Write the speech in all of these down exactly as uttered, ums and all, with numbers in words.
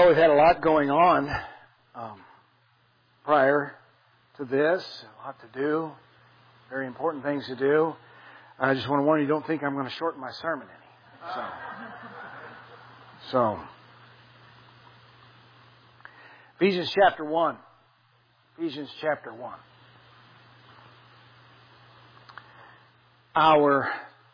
Well, we've had a lot going on um, prior to this, a lot to do, very important things to do. I just want to warn you, don't think I'm going to shorten my sermon any. So, so Ephesians chapter one. Ephesians chapter one. Our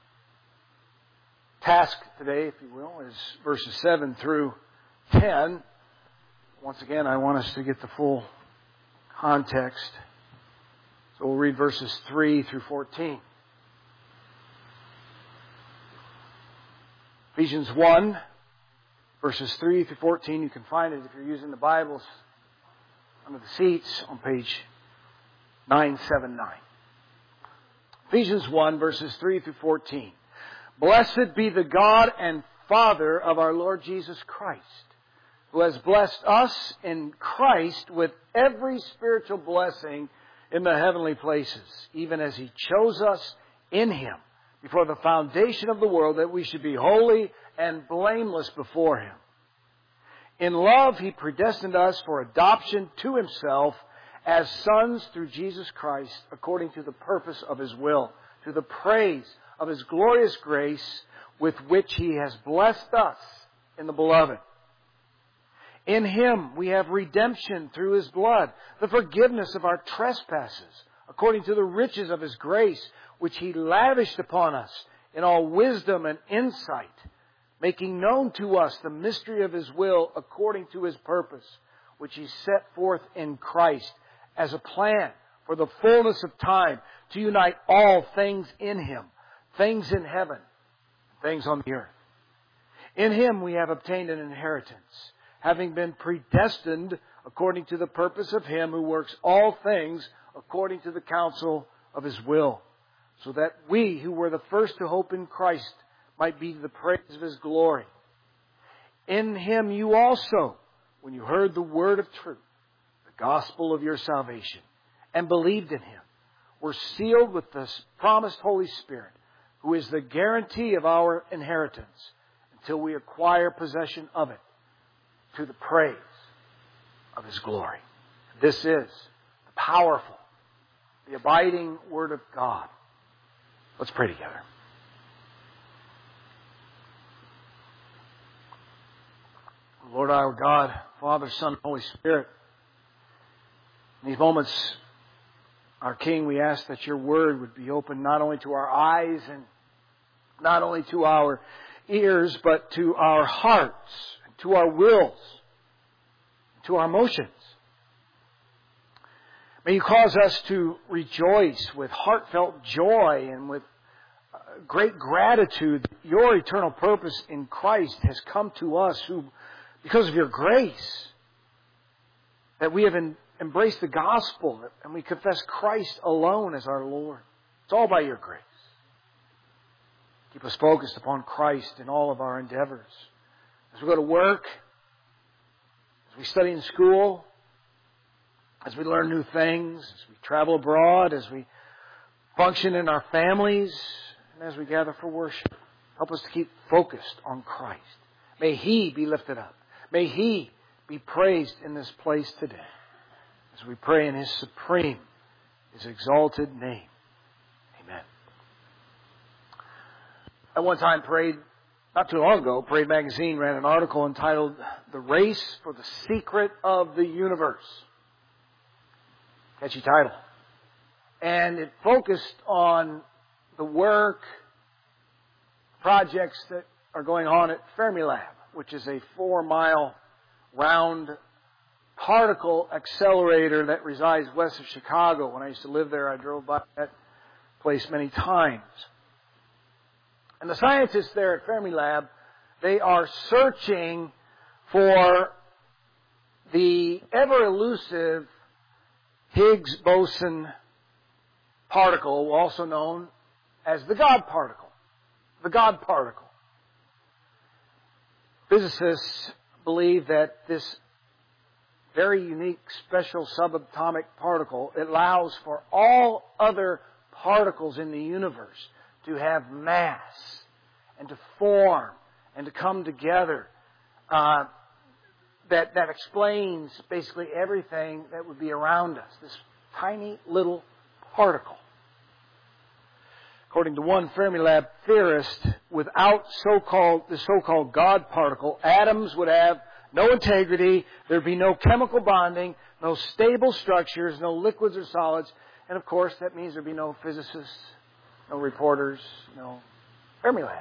task today, if you will, is verses seven through ten. Once again, I want us to get the full context. So we'll read verses three through fourteen. Ephesians one, verses three through fourteen. You can find it if you're using the Bibles under the seats on page nine seventy-nine. Ephesians one, verses three through fourteen. Blessed be the God and Father of our Lord Jesus Christ, who has blessed us in Christ with every spiritual blessing in the heavenly places, even as He chose us in Him before the foundation of the world, that we should be holy and blameless before Him. In love, He predestined us for adoption to Himself as sons through Jesus Christ, according to the purpose of His will, to the praise of His glorious grace with which He has blessed us in the Beloved. In Him we have redemption through His blood, the forgiveness of our trespasses, according to the riches of His grace, which He lavished upon us in all wisdom and insight, making known to us the mystery of His will according to His purpose, which He set forth in Christ as a plan for the fullness of time to unite all things in Him, things in heaven, things on the earth. In Him we have obtained an inheritance, having been predestined according to the purpose of Him who works all things according to the counsel of His will, so that we who were the first to hope in Christ might be to the praise of His glory. In Him you also, when you heard the word of truth, the gospel of your salvation, and believed in Him, were sealed with the promised Holy Spirit, who is the guarantee of our inheritance until we acquire possession of it, to the praise of His glory. This is the powerful, the abiding Word of God. Let's pray together. Lord our God, Father, Son, Holy Spirit, in these moments, our King, we ask that Your Word would be open not only to our eyes and not only to our ears, but to our hearts, to our wills, to our emotions. May You cause us to rejoice with heartfelt joy and with great gratitude that Your eternal purpose in Christ has come to us, who, because of Your grace, that we have en- embraced the gospel and we confess Christ alone as our Lord. It's all by Your grace. Keep us focused upon Christ in all of our endeavors. As we go to work, as we study in school, as we learn new things, as we travel abroad, as we function in our families, and as we gather for worship. Help us to keep focused on Christ. May He be lifted up. May He be praised in this place today, as we pray in His supreme, His exalted name. Amen. At one time, Parade, not too long ago, Parade Magazine ran an article entitled, "The Race for the Secret of the Universe." Catchy title. And it focused on the work, projects that are going on at Fermilab, which is a four-mile round particle accelerator that resides west of Chicago. When I used to live there, I drove by that place many times. And the scientists there at Fermilab, they are searching for the ever-elusive Higgs boson particle, also known as the God particle. The God particle. Physicists believe that this very unique, special subatomic particle allows for all other particles in the universe to have mass and to form and to come together. Uh, that, that explains basically everything that would be around us. This tiny little particle. According to one Fermilab theorist, without so-called the so-called God particle, atoms would have no integrity, there'd be no chemical bonding, no stable structures, no liquids or solids, and of course that means there'd be no physicists, no reporters, no Fermilab.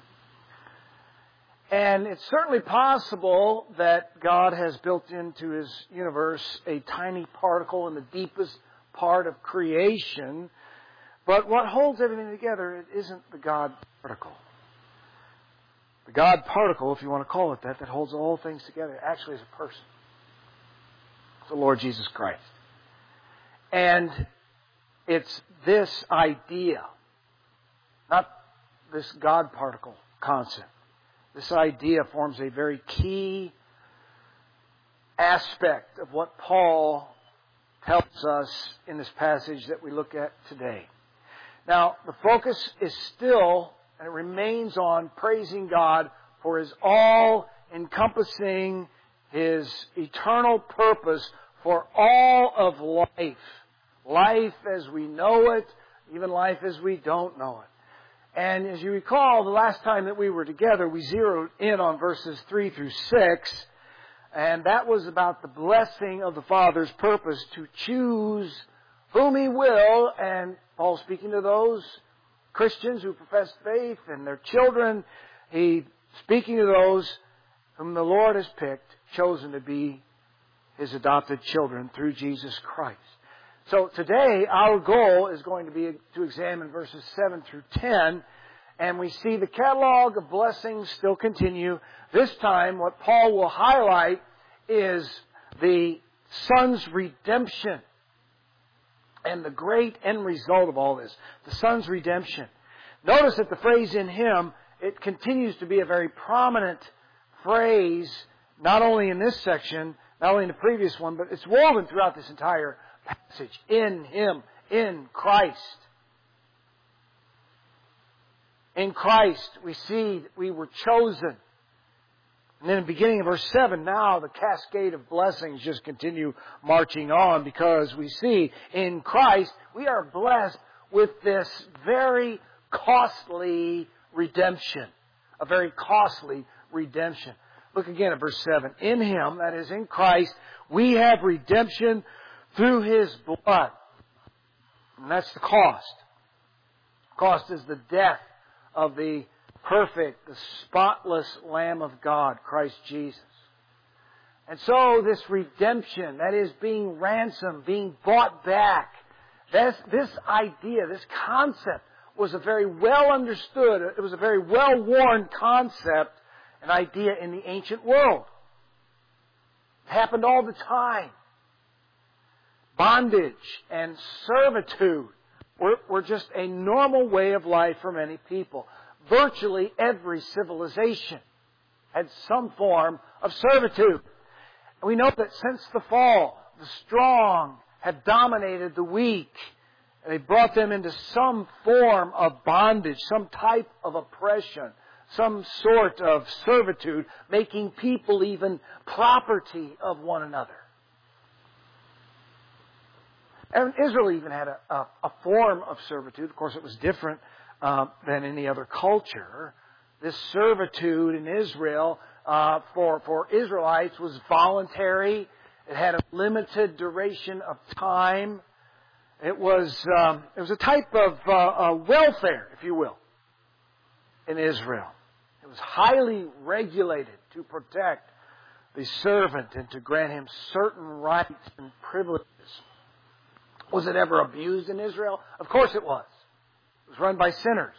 And it's certainly possible that God has built into His universe a tiny particle in the deepest part of creation. But what holds everything together, it isn't the God particle. The God particle, if you want to call it that, that holds all things together, actually is a person. It's the Lord Jesus Christ. And it's this idea, not this God particle concept. This idea forms a very key aspect of what Paul tells us in this passage that we look at today. Now, the focus is still, and it remains on, praising God for His all-encompassing, His eternal purpose for all of life. Life as we know it, even life as we don't know it. And as you recall, the last time that we were together, we zeroed in on verses three through six, and that was about the blessing of the Father's purpose to choose whom He will, and Paul speaking to those Christians who profess faith and their children, he speaking to those whom the Lord has picked, chosen to be His adopted children through Jesus Christ. So today our goal is going to be to examine verses seven through ten, and we see the catalog of blessings still continue. This time what Paul will highlight is the Son's redemption. And the great end result of all this, the Son's redemption. Notice that the phrase "in Him," it continues to be a very prominent phrase, not only in this section, not only in the previous one, but it's woven throughout this entire passage. In Him, in Christ. In Christ, we see that we were chosen. And then in the beginning of verse seven, now the cascade of blessings just continue marching on, because we see in Christ we are blessed with this very costly redemption. A very costly redemption. Look again at verse seven. In Him, that is in Christ, we have redemption through His blood. And that's the cost. Cost is the death of the perfect, the spotless Lamb of God, Christ Jesus. And so this redemption, that is being ransomed, being bought back, this, this idea, this concept was a very well understood, it was a very well worn concept, an idea in the ancient world. It happened all the time. Bondage and servitude were, were just a normal way of life for many people. Virtually every civilization had some form of servitude. And we know that since the fall, the strong have dominated the weak. And they brought them into some form of bondage, some type of oppression, some sort of servitude, making people even property of one another. And Israel even had a, a, a form of servitude. Of course, it was different uh, than any other culture. This servitude in Israel uh, for, for Israelites was voluntary. It had a limited duration of time. It was um, it was a type of uh, uh, welfare, if you will, in Israel. It was highly regulated to protect the servant and to grant him certain rights and privileges. Was it ever abused in Israel? Of course it was. It was run by sinners.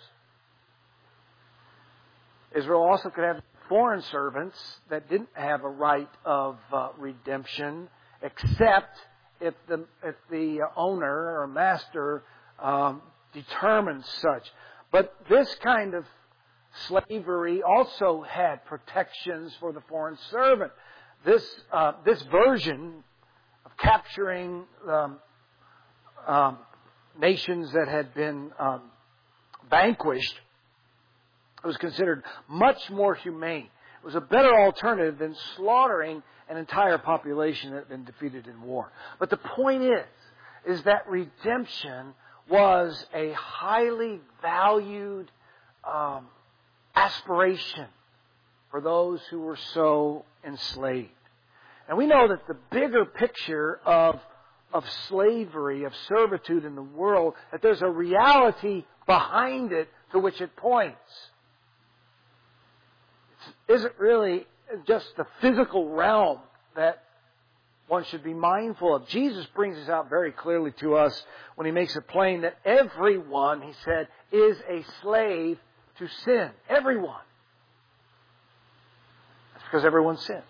Israel also could have foreign servants that didn't have a right of uh, redemption, except if the if the owner or master um, determined such. But this kind of slavery also had protections for the foreign servant. This uh, this version of capturing um, um, nations that had been um, vanquished was considered much more humane. It was a better alternative than slaughtering an entire population that had been defeated in war. But the point is, is that redemption was a highly valued um, aspiration for those who were so enslaved. And we know that the bigger picture of, of slavery, of servitude in the world, that there's a reality behind it to which it points. It isn't really just the physical realm that one should be mindful of. Jesus brings this out very clearly to us when He makes it plain that everyone, He said, is a slave to sin. Everyone. That's because everyone sinned.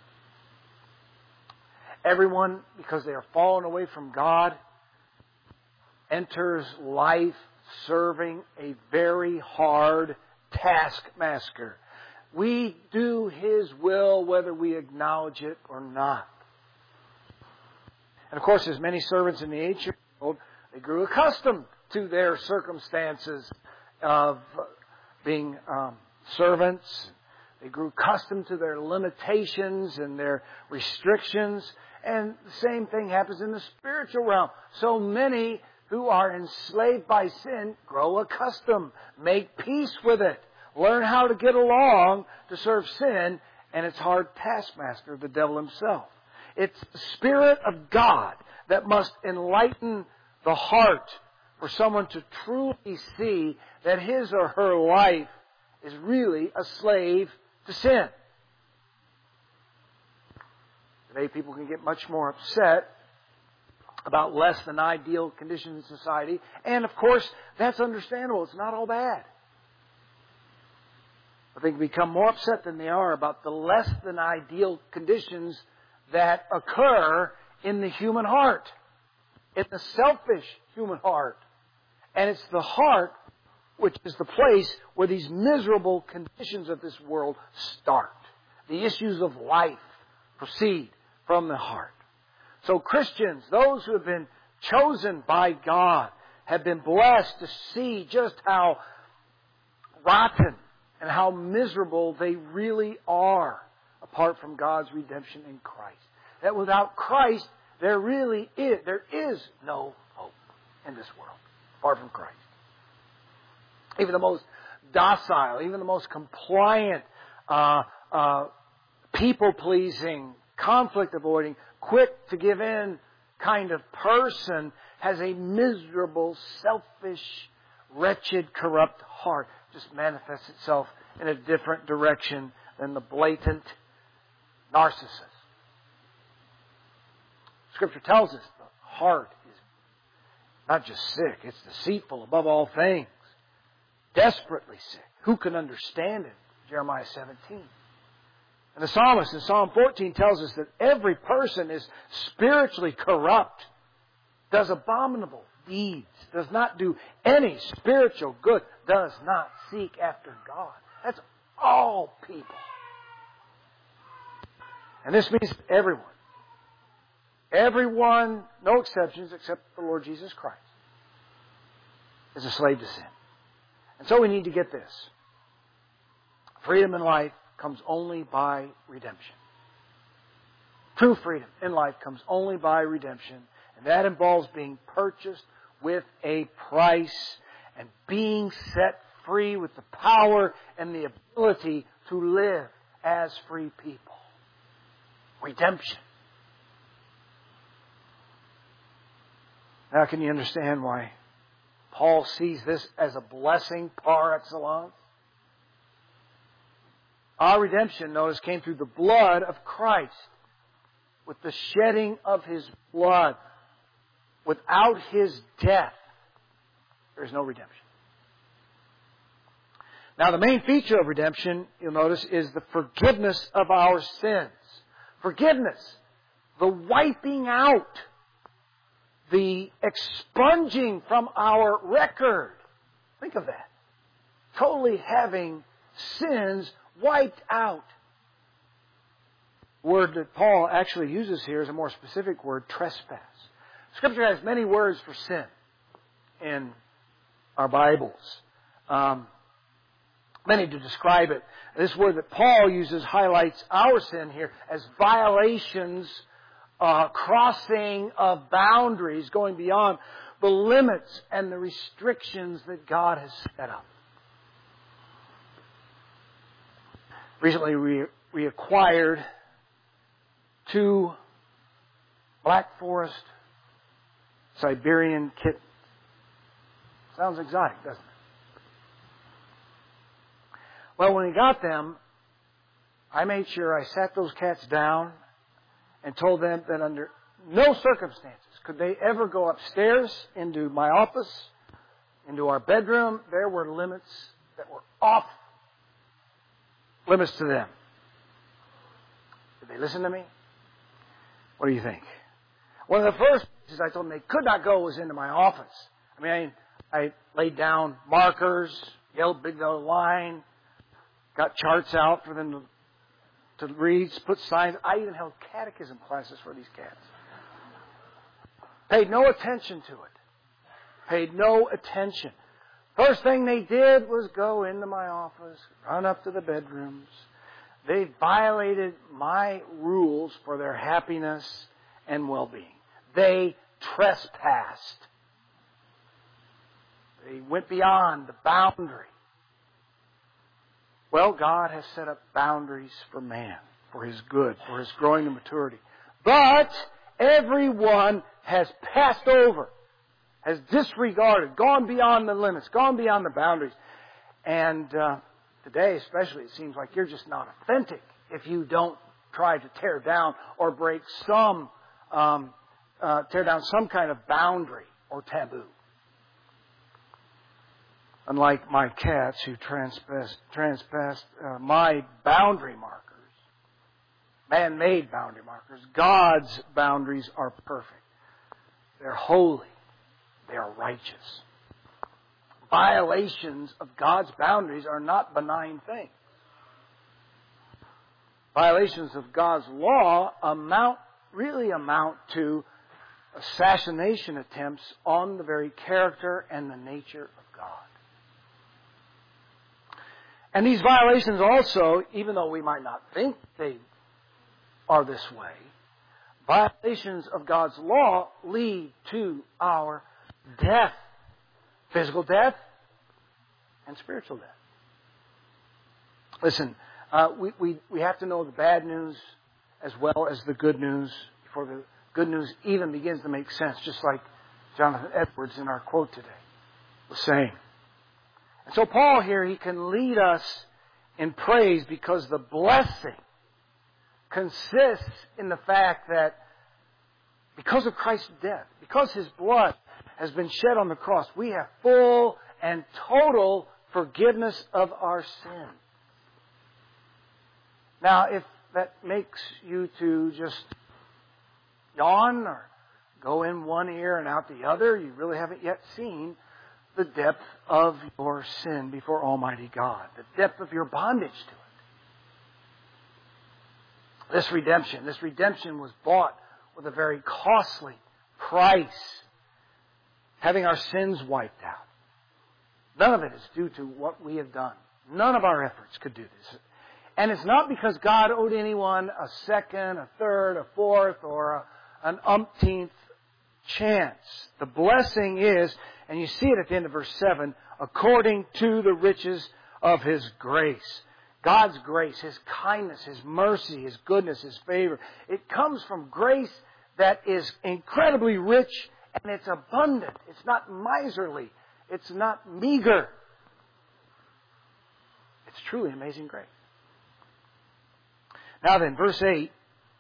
Everyone, because they are fallen away from God, enters life serving a very hard taskmaster. We do His will whether we acknowledge it or not. And of course, as many servants in the ancient world, they grew accustomed to their circumstances of being um, servants. They grew accustomed to their limitations and their restrictions. And the same thing happens in the spiritual realm. So many who are enslaved by sin grow accustomed, make peace with it, learn how to get along to serve sin and its hard taskmaster, the devil himself. It's the Spirit of God that must enlighten the heart for someone to truly see that his or her life is really a slave to sin. Today people can get much more upset about less than ideal conditions in society. And of course, that's understandable. It's not all bad. But they can become more upset than they are about the less than ideal conditions that occur in the human heart. In the selfish human heart. And it's the heart which is the place where these miserable conditions of this world start. The issues of life proceed from the heart. So Christians, those who have been chosen by God, have been blessed to see just how rotten and how miserable they really are apart from God's redemption in Christ. That without Christ, there really is, there is no hope in this world apart from Christ. Even the most docile, even the most compliant, uh, uh, people-pleasing, conflict-avoiding, quick to give in kind of person has a miserable, selfish, wretched, corrupt heart. Just manifests itself in a different direction than the blatant narcissist. Scripture tells us the heart is not just sick, it's deceitful above all things. Desperately sick. Who can understand it? Jeremiah seventeen. And the psalmist in Psalm fourteen tells us that every person is spiritually corrupt, does abominable deeds, does not do any spiritual good, does not seek after God. That's all people. And this means everyone. Everyone, no exceptions except the Lord Jesus Christ, is a slave to sin. And so we need to get this. Freedom in life comes only by redemption. True freedom in life comes only by redemption. And that involves being purchased with a price and being set free with the power and the ability to live as free people. Redemption. Now can you understand why Paul sees this as a blessing par excellence? Our redemption, notice, came through the blood of Christ. With the shedding of His blood. Without His death, there is no redemption. Now the main feature of redemption, you'll notice, is the forgiveness of our sins. Forgiveness. The wiping out. The expunging from our record. Think of that. Totally having sins wiped out. The word that Paul actually uses here is a more specific word, trespass. Scripture has many words for sin in our Bibles. Um, many to describe it. This word that Paul uses highlights our sin here as violations, uh, crossing of boundaries, going beyond the limits and the restrictions that God has set up. Recently we, we acquired two Black Forest Siberian kittens. Sounds exotic, doesn't it? Well, when we got them, I made sure I sat those cats down and told them that under no circumstances could they ever go upstairs into my office, into our bedroom. There were limits that were off limits to them. Did they listen to me? What do you think? One of the first places I told them they could not go was into my office. I mean, I, I laid down markers, yelled big yellow line, got charts out for them to, to read, put signs. I even held catechism classes for these cats. Paid no attention to it. Paid no attention. First thing they did was go into my office, run up to the bedrooms. They violated my rules for their happiness and well-being. They trespassed. They went beyond the boundary. Well, God has set up boundaries for man, for his good, for his growing to maturity. But everyone has passed over, has disregarded, gone beyond the limits, gone beyond the boundaries. And uh, today especially, it seems like you're just not authentic if you don't try to tear down or break some, um, uh, tear down some kind of boundary or taboo. Unlike my cats who transpassed, transpassed uh, my boundary markers, man-made boundary markers, God's boundaries are perfect. They're holy. They are righteous. Violations of God's boundaries are not benign things. Violations of God's law amount, really amount to assassination attempts on the very character and the nature of God. And these violations also, even though we might not think they are this way, violations of God's law lead to our death. Physical death and spiritual death. Listen, uh, we, we, we have to know the bad news as well as the good news before the good news even begins to make sense, just like Jonathan Edwards in our quote today was saying. And so Paul here, he can lead us in praise because the blessing consists in the fact that because of Christ's death, because His blood has been shed on the cross, we have full and total forgiveness of our sin. Now, if that makes you to just yawn or go in one ear and out the other, you really haven't yet seen the depth of your sin before Almighty God, the depth of your bondage to it. This redemption, this redemption was bought with a very costly price, having our sins wiped out. None of it is due to what we have done. None of our efforts could do this. And it's not because God owed anyone a second, a third, a fourth, or a, an umpteenth chance. The blessing is, and you see it at the end of verse seven, according to the riches of His grace. God's grace, His kindness, His mercy, His goodness, His favor. It comes from grace that is incredibly rich and it's abundant. It's not miserly. It's not meager. It's truly amazing grace. Now then, verse eight.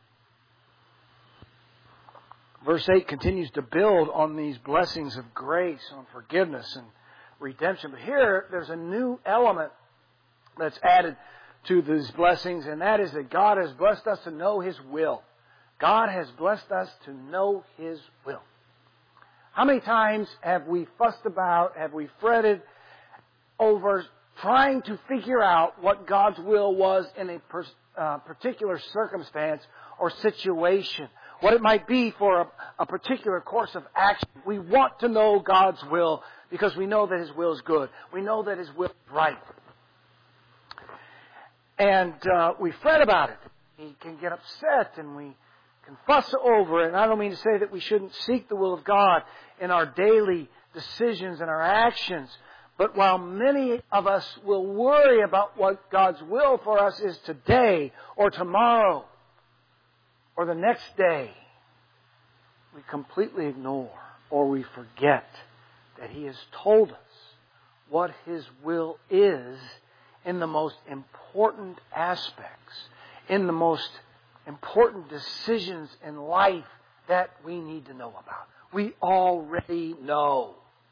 Verse eight continues to build on these blessings of grace, on forgiveness and redemption. But here, there's a new element that's added to these blessings, and that is that God has blessed us to know His will. God has blessed us to know His will. How many times have we fussed about, have we fretted over trying to figure out what God's will was in a per, uh, particular circumstance or situation? What it might be for a, a particular course of action. We want to know God's will because we know that His will is good. We know that His will is right. And uh, we fret about it. We can get upset and we can fuss over it. And I don't mean to say that we shouldn't seek the will of God in our daily decisions and our actions. But while many of us will worry about what God's will for us is today or tomorrow or the next day, we completely ignore or we forget that He has told us what His will is in the most important aspects, in the most important decisions in life that we need to know about. We already know.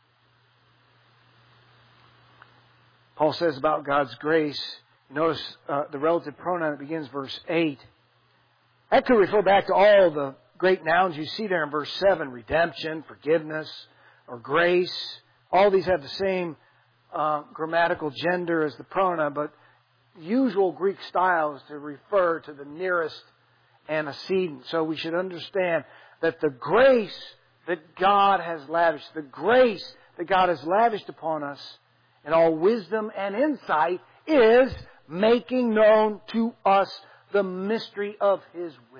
Paul says about God's grace, notice uh, the relative pronoun that begins verse eight. That could refer back to all the great nouns you see there in verse seven. Redemption, forgiveness, or grace. All these have the same uh, grammatical gender as the pronoun, but usual Greek style is to refer to the nearest antecedent. So we should understand that the grace that God has lavished, the grace that God has lavished upon us in all wisdom and insight is making known to us the mystery of His will.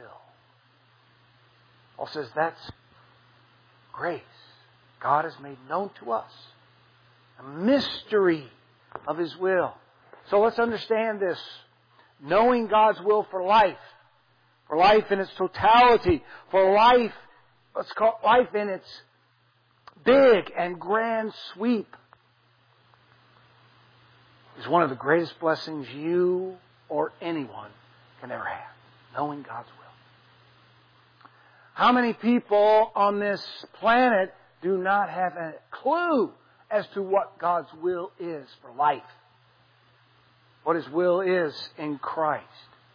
Paul says that's grace. God has made known to us a mystery of His will. So let's understand this. Knowing God's will for life, for life in its totality, for life, let's call it life in its big and grand sweep, is one of the greatest blessings you or anyone can ever have. Knowing God's will. How many people on this planet do not have a clue as to what God's will is for life? What His will is in Christ.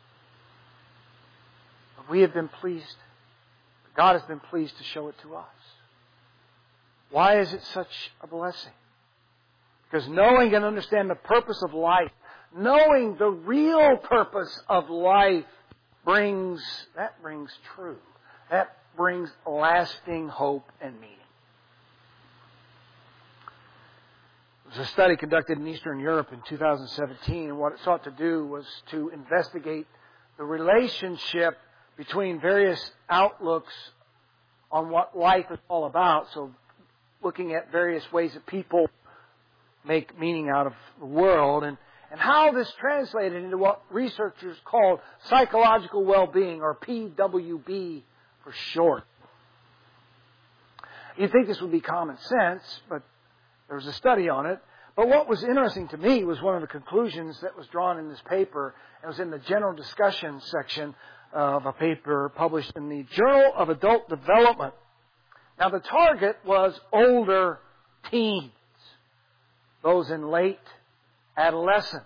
But we have been pleased. God has been pleased to show it to us. Why is it such a blessing? Because knowing and understanding the purpose of life, knowing the real purpose of life brings, that brings truth. That brings lasting hope and meaning. There was a study conducted in Eastern Europe in two thousand seventeen, and what it sought to do was to investigate the relationship between various outlooks on what life is all about. So looking at various ways that people make meaning out of the world, and, and how this translated into what researchers called psychological well-being, or P W B for short. You'd think this would be common sense, but there was a study on it. But what was interesting to me was one of the conclusions that was drawn in this paper. It was in the general discussion section of a paper published in the Journal of Adult Development. Now, the target was older teens, those in late adolescence.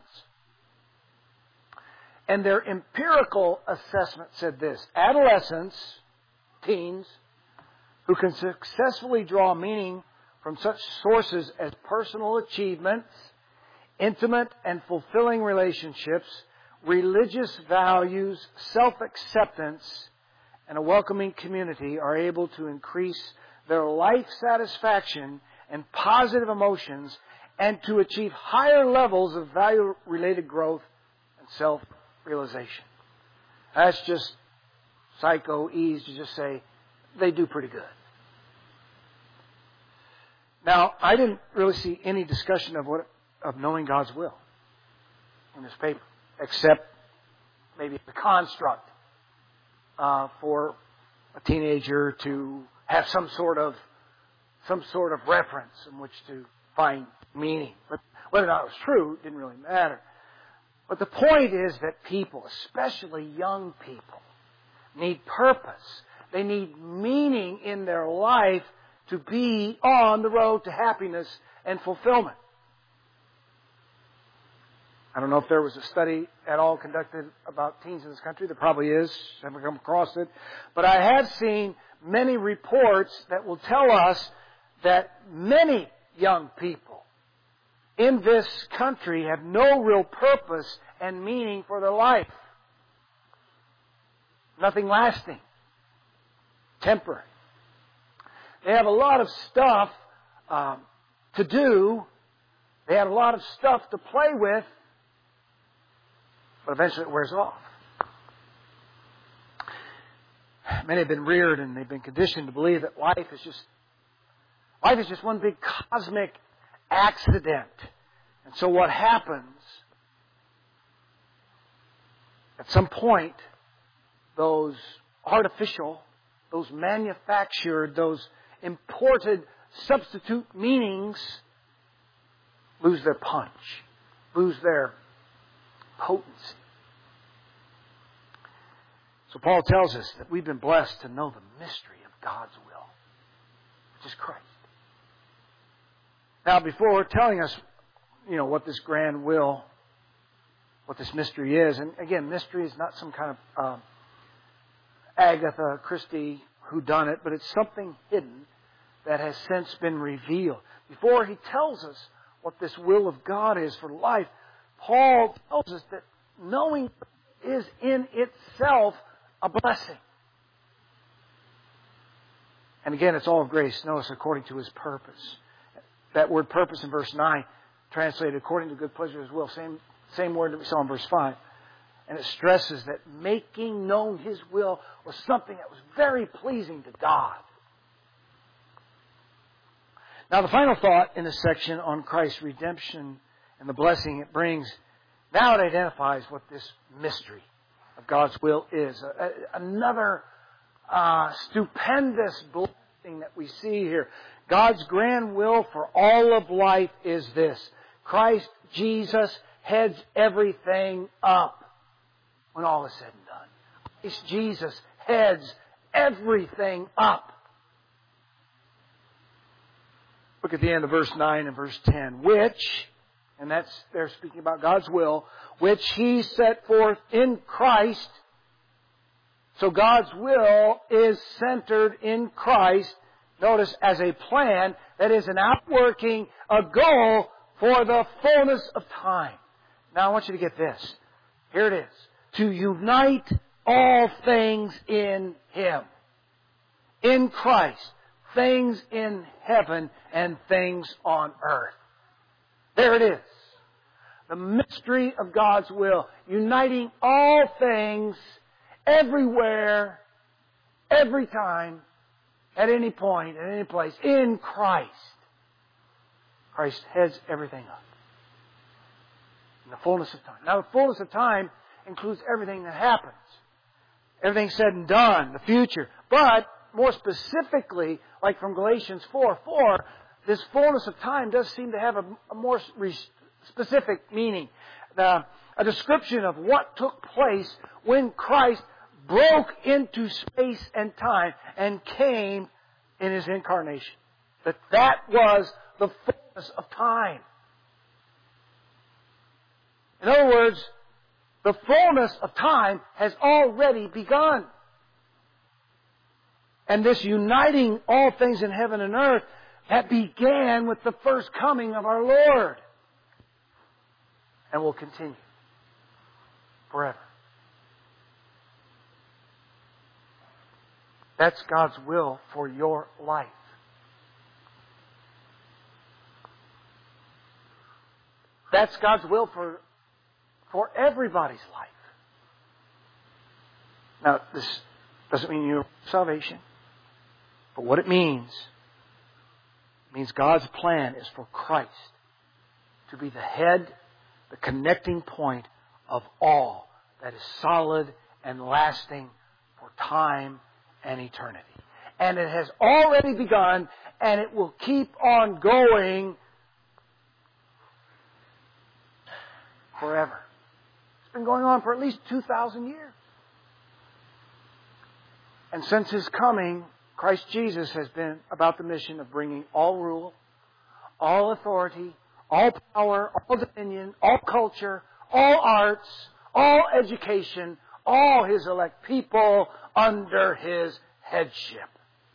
And their empirical assessment said this: adolescents, teens, who can successfully draw meaning from such sources as personal achievements, intimate and fulfilling relationships, religious values, self-acceptance, and a welcoming community, are able to increase their life satisfaction and positive emotions, and to achieve higher levels of value-related growth and self-realization. That's just psycho-ease to just say they do pretty good. Now, I didn't really see any discussion of what of knowing God's will in this paper, except maybe the construct uh, for a teenager to have some sort of some sort of reference in which to find meaning. But whether or not it was true didn't really matter. But the point is that people, especially young people, need purpose. They need meaning in their life to be on the road to happiness and fulfillment. I don't know if there was a study at all conducted about teens in this country. There probably is. I haven't come across it. But I have seen many reports that will tell us that many young people in this country have no real purpose and meaning for their life. Nothing lasting. Temporary. They have a lot of stuff um, to do. They have a lot of stuff to play with. But eventually it wears off. Many have been reared and they've been conditioned to believe that life is just life is just one big cosmic accident. And so what happens, at some point, those artificial, those manufactured, those imported substitute meanings lose their punch, lose their potency. So Paul tells us that we've been blessed to know the mystery of God's will, which is Christ. Now, before telling us, you know, what this grand will, what this mystery is, and again, mystery is not some kind of um, Agatha Christie whodunit, but it's something hidden that has since been revealed. Before he tells us what this will of God is for life, Paul tells us that knowing is in itself a blessing. And again, it's all of grace. Notice, according to His purpose. That word purpose in verse nine, translated according to good pleasure of His will. Same, same word that we saw in verse five. And it stresses that making known His will was something that was very pleasing to God. Now, the final thought in this section on Christ's redemption and the blessing it brings, now it identifies what this mystery of God's will is. A, a, another uh, stupendous blessing that we see here. God's grand will for all of life is this: Christ Jesus heads everything up when all is said and done. Christ Jesus heads everything up. Look at the end of verse nine and verse ten. Which, and that's, they're speaking about God's will, which He set forth in Christ. So God's will is centered in Christ. Notice, as a plan that is an outworking, a goal for the fullness of time. Now I want you to get this. Here it is. To unite all things in Him. In Christ. Things in heaven and things on earth. There it is. The mystery of God's will. Uniting all things, everywhere, every time, at any point, at any place, in Christ. Christ heads everything up. In the fullness of time. Now, the fullness of time includes everything that happens. Everything said and done, the future. But, more specifically, like from Galatians four four, this fullness of time does seem to have a, a more specific meaning. The, a description of what took place when Christ broke into space and time and came in His incarnation. That that was the fullness of time. In other words, the fullness of time has already begun. And this uniting all things in heaven and earth, that began with the first coming of our Lord. And will continue forever. That's God's will for your life. That's God's will for, for everybody's life. Now, this doesn't mean your salvation. But what it means, it means God's plan is for Christ to be the head, the connecting point of all that is solid and lasting for time and eternity. And it has already begun, and it will keep on going forever. It's been going on for at least two thousand years. And since His coming, Christ Jesus has been about the mission of bringing all rule, all authority, all power, all dominion, all culture, all arts, all education, all His elect people under His headship.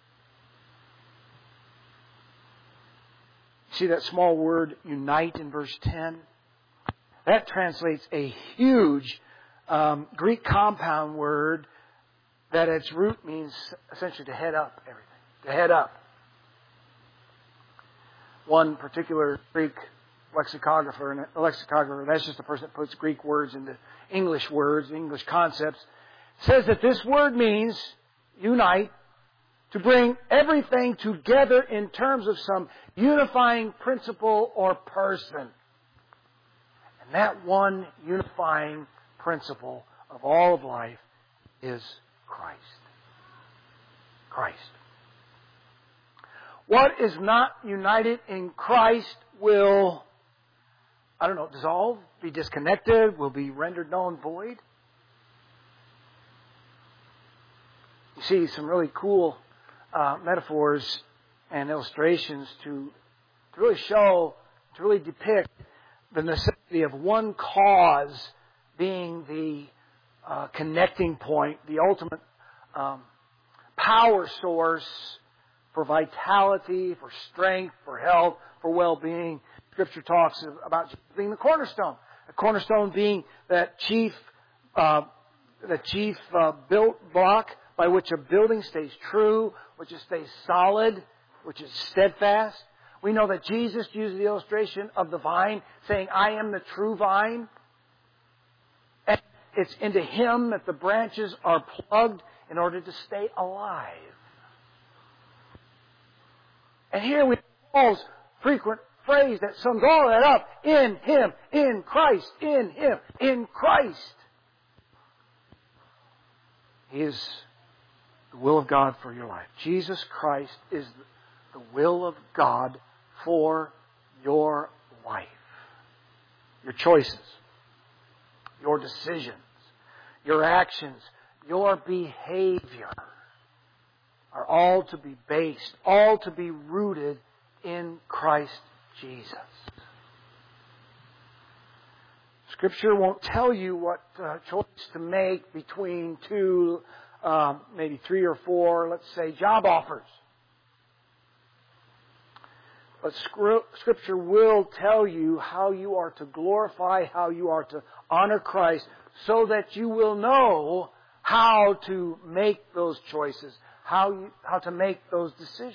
See that small word, unite, in verse ten? That translates a huge um, Greek compound word that its root means essentially to head up everything. To head up. One particular Greek lexicographer, and a lexicographer, that's just a person that puts Greek words into English words, English concepts, says that this word means unite, to bring everything together in terms of some unifying principle or person. And that one unifying principle of all of life is Christ. Christ. What is not united in Christ will, I don't know, dissolve, be disconnected, will be rendered null and void. You see some really cool uh, metaphors and illustrations to, to really show, to really depict the necessity of one cause being the uh, connecting point, the ultimate um, power source for vitality, for strength, for health, for well-being. Scripture talks about being the cornerstone. The cornerstone being that chief, uh, the chief uh, built block by which a building stays true, which it stays solid, which is steadfast. We know that Jesus used the illustration of the vine, saying, I am the true vine. And it's into Him that the branches are plugged in order to stay alive. And here we have Paul's frequent phrase that sums all that up. In Him, in Christ, in Him, in Christ. He is the will of God for your life. Jesus Christ is the will of God for your life. Your choices, your decisions, your actions, your behavior are all to be based, all to be rooted in Christ Jesus. Scripture won't tell you what uh, choice to make between two, um, maybe three or four, let's say, job offers. But Scripture will tell you how you are to glorify, how you are to honor Christ, so that you will know how to make those choices, how you, how to make those decisions.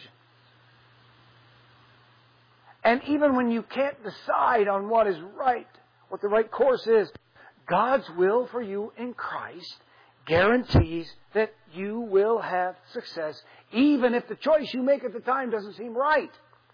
And even when you can't decide on what is right, what the right course is, God's will for you in Christ guarantees that you will have success, even if the choice you make at the time doesn't seem right.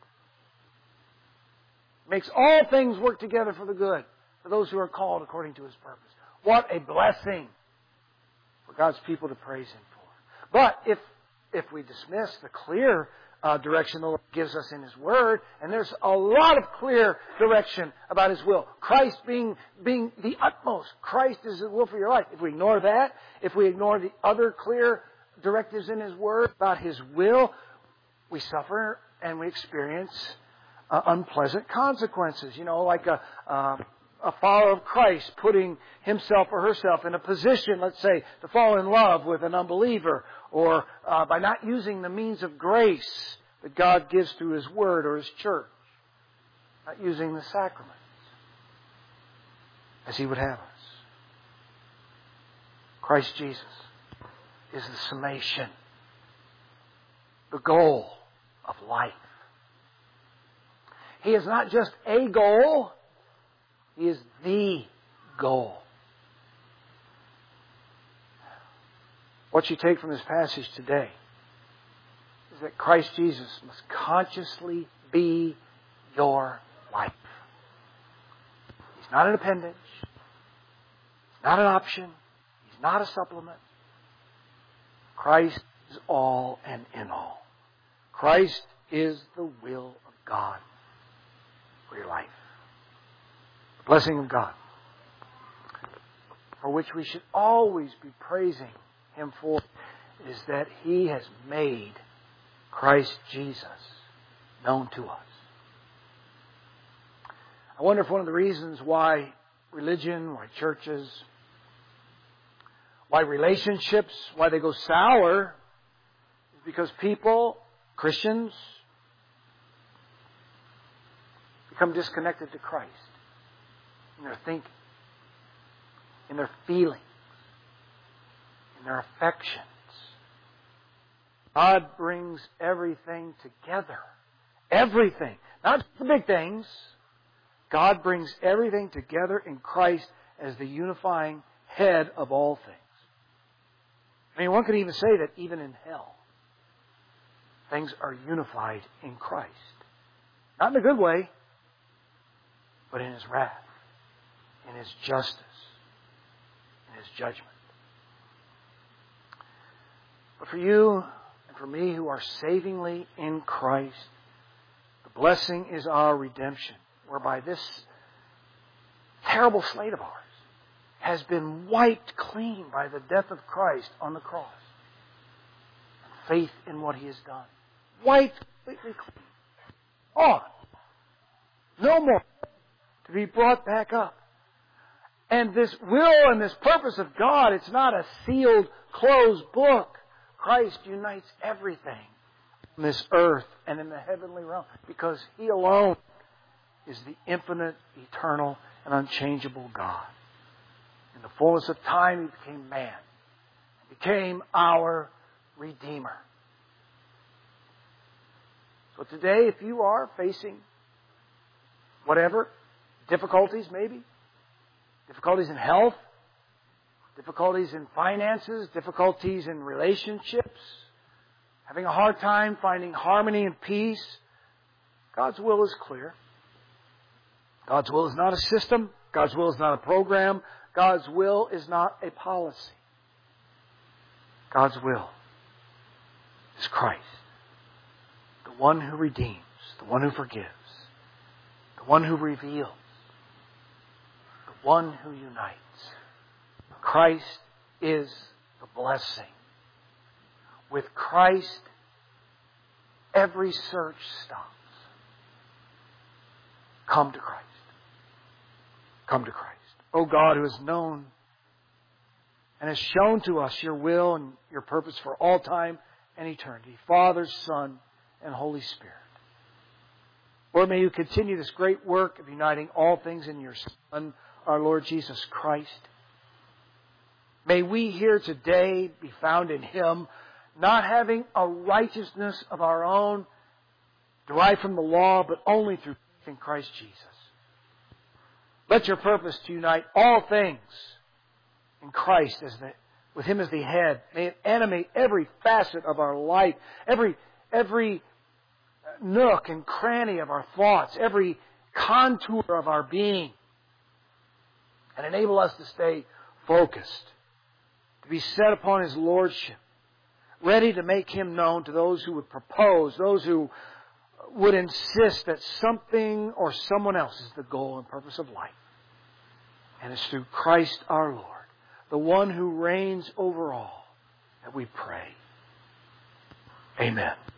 Makes all things work together for the good, for those who are called according to His purpose. What a blessing for God's people to praise Him for. But if if we dismiss the clear uh, direction the Lord gives us in His Word, and there's a lot of clear direction about His will, Christ being being the utmost, Christ is the will for your life. If we ignore that, if we ignore the other clear directives in His Word about His will, we suffer and we experience Uh, unpleasant consequences. You know, like a, uh, a follower of Christ putting himself or herself in a position, let's say, to fall in love with an unbeliever, or uh, by not using the means of grace that God gives through His Word or His church, not using the sacraments as He would have us. Christ Jesus is the summation, the goal of life. He is not just a goal, He is the goal. What you take from this passage today is that Christ Jesus must consciously be your life. He's not an appendage. He's not an option. He's not a supplement. Christ is all and in all. Christ is the will of God for your life. The blessing of God, for which we should always be praising Him for, is that He has made Christ Jesus known to us. I wonder if one of the reasons why religion, why churches, why relationships, why they go sour, is because people, Christians, become disconnected to Christ in their thinking, in their feelings, in their affections. God brings everything together. Everything. Not just the big things. God brings everything together in Christ as the unifying head of all things. I mean, one could even say that even in hell, things are unified in Christ. Not in a good way, but in His wrath, in His justice, in His judgment. But for you and for me who are savingly in Christ, the blessing is our redemption, whereby this terrible slate of ours has been wiped clean by the death of Christ on the cross. Faith in what He has done. Wiped completely clean. On. No more to be brought back up. And this will and this purpose of God, it's not a sealed, closed book. Christ unites everything on this earth and in the heavenly realm because He alone is the infinite, eternal, and unchangeable God. In the fullness of time, He became man. He became our Redeemer. So today, if you are facing whatever, difficulties maybe, difficulties in health, difficulties in finances, difficulties in relationships, having a hard time finding harmony and peace, God's will is clear. God's will is not a system. God's will is not a program. God's will is not a policy. God's will is Christ, the one who redeems, the one who forgives, the one who reveals, the one who unites. Christ is the blessing. With Christ, every search stops. Come to Christ. Come to Christ. O God, who has known and has shown to us your will and your purpose for all time and eternity, Father, Son, and Holy Spirit. Lord, may you continue this great work of uniting all things in your Son, our Lord Jesus Christ. May we here today be found in Him, not having a righteousness of our own derived from the law, but only through faith in Christ Jesus. Let your purpose to unite all things in Christ as the, with Him as the head. May it animate every facet of our life, every, every nook and cranny of our thoughts, every contour of our being, and enable us to stay focused, to be set upon His Lordship, ready to make Him known to those who would propose, those who would insist that something or someone else is the goal and purpose of life. And it's through Christ our Lord, the one who reigns over all, that we pray. Amen.